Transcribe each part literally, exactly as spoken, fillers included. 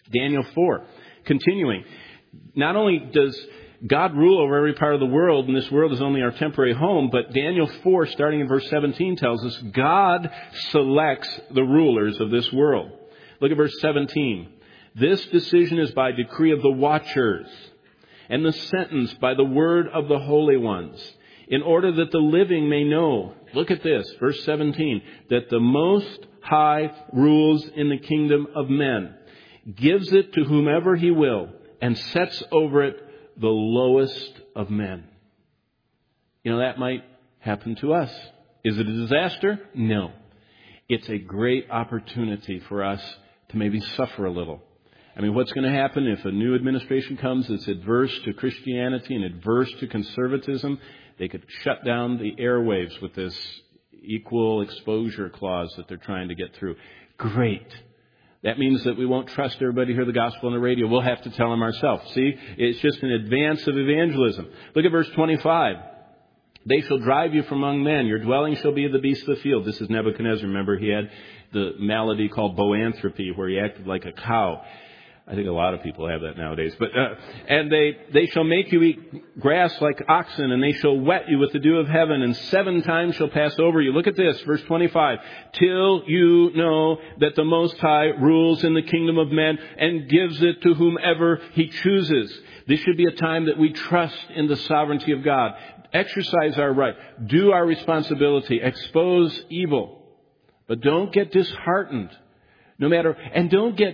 Daniel four, continuing. Not only does God rule over every part of the world, and this world is only our temporary home, but Daniel four, starting in verse seventeen, tells us God selects the rulers of this world. Look at verse seventeen. This decision is by decree of the watchers, and the sentence by the word of the holy ones, in order that the living may know. Look at this, verse seventeen, that the Most High rules in the kingdom of men, gives it to whomever he will, and sets over it the lowest of men. You know, that might happen to us. Is it a disaster? No. It's a great opportunity for us to maybe suffer a little. I mean, what's going to happen if a new administration comes that's adverse to Christianity and adverse to conservatism? They could shut down the airwaves with this equal exposure clause that they're trying to get through. Great. That means that we won't trust everybody to hear the gospel on the radio. We'll have to tell them ourselves. See, it's just an advance of evangelism. Look at verse twenty-five. They shall drive you from among men. Your dwelling shall be of the beasts of the field. This is Nebuchadnezzar. Remember, he had the malady called boanthropy, where he acted like a cow. I think a lot of people have that nowadays. But uh, and they they shall make you eat grass like oxen, and they shall wet you with the dew of heaven, and seven times shall pass over you. Look at this, verse twenty-five. Till you know that the Most High rules in the kingdom of men and gives it to whomever he chooses. This should be a time that we trust in the sovereignty of God. Exercise our right. Do our responsibility. Expose evil. But don't get disheartened. No matter, and don't get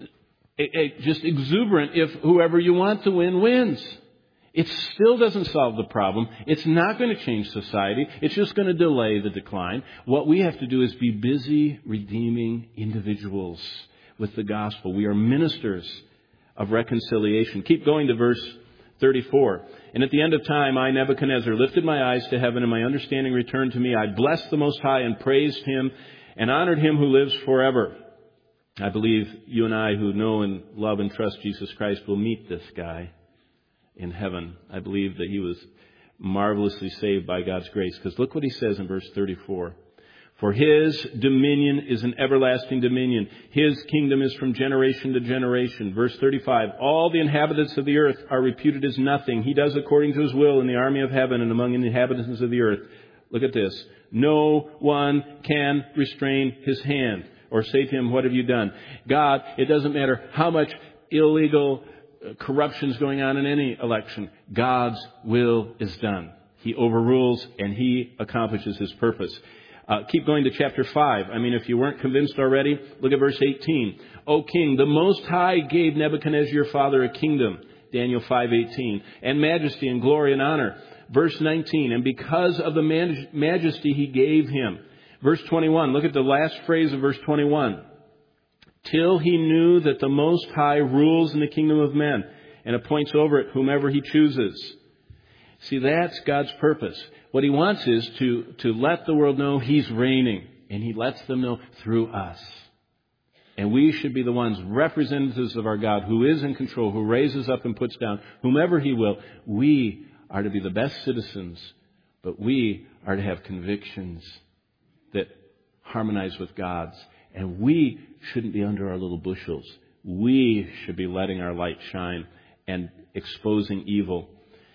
just exuberant if whoever you want to win wins. It still doesn't solve the problem. It's not going to change society. It's just going to delay the decline. What we have to do is be busy redeeming individuals with the gospel. We are ministers of reconciliation. Keep going to verse thirty-four. And at the end of time, I, Nebuchadnezzar, lifted my eyes to heaven, and my understanding returned to me. I blessed the Most High and praised him and honored him who lives forever. I believe you and I who know and love and trust Jesus Christ will meet this guy in heaven. I believe that he was marvelously saved by God's grace. Because look what he says in verse thirty-four. For his dominion is an everlasting dominion. His kingdom is from generation to generation. Verse thirty-five. All the inhabitants of the earth are reputed as nothing. He does according to his will in the army of heaven and among the inhabitants of the earth. Look at this. No one can restrain his hand or say to him, what have you done? God, it doesn't matter how much illegal corruption is going on in any election. God's will is done. He overrules and he accomplishes his purpose. Uh, keep going to chapter five. I mean, if you weren't convinced already, look at verse eighteen. O king, the Most High gave Nebuchadnezzar your father a kingdom. Daniel five eighteen. And majesty and glory and honor. Verse nineteen. And because of the man- majesty he gave him. Verse twenty-one, look at the last phrase of verse twenty-one. Till he knew that the Most High rules in the kingdom of men and appoints over it whomever he chooses. See, that's God's purpose. What he wants is to, to let the world know he's reigning. And he lets them know through us. And we should be the ones, representatives of our God, who is in control, who raises up and puts down whomever he will. We are to be the best citizens, but we are to have convictions that harmonize with God's. And we shouldn't be under our little bushels. We should be letting our light shine and exposing evil.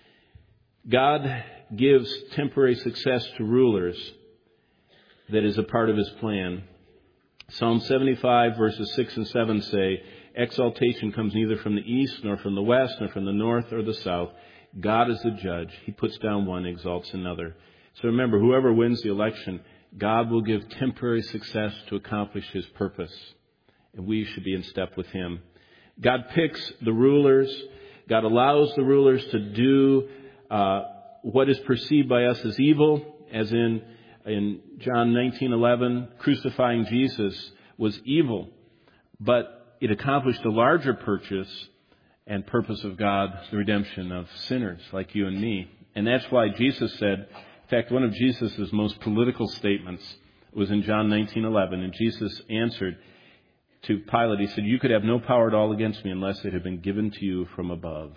God gives temporary success to rulers that is a part of his plan. Psalm seventy-five verses six and seven say, exaltation comes neither from the east, nor from the west, nor from the north or the south. God is the judge. He puts down one, exalts another. So remember, whoever wins the election, God will give temporary success to accomplish his purpose. And we should be in step with him. God picks the rulers. God allows the rulers to do uh, what is perceived by us as evil, as in in John nineteen eleven, crucifying Jesus was evil, but it accomplished a larger purpose and purpose of God, the redemption of sinners like you and me. And that's why Jesus said, in fact, one of Jesus' most political statements was in John nineteen eleven, and Jesus answered to Pilate, he said, you could have no power at all against me unless it had been given to you from above.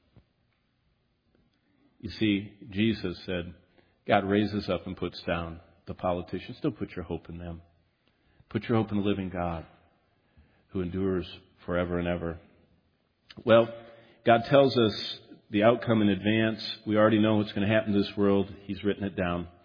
You see, Jesus said, God raises up and puts down the politicians. Don't put your hope in them. Put your hope in the living God who endures forever and ever. Well, God tells us the outcome in advance. We already know what's going to happen to this world. He's written it down.